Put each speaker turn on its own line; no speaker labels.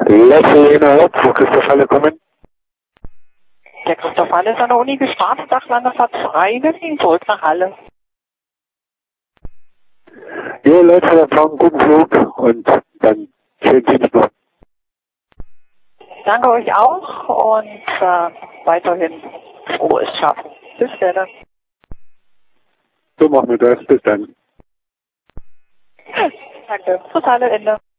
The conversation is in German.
Letzte Inhalt, wo Christoph Halle kommen.
Der Christoph Halle ist an der Uni gestartet, Dachlanderfahrt frei, wir fliegen zurück nach Halle.
Jo, Leute, dann fahren guten Flug und dann schönen Dienst noch.
Danke euch auch und weiterhin frohes Schaffen. Bis dann.
So machen wir das. Bis dann.
Danke. Totale Ende.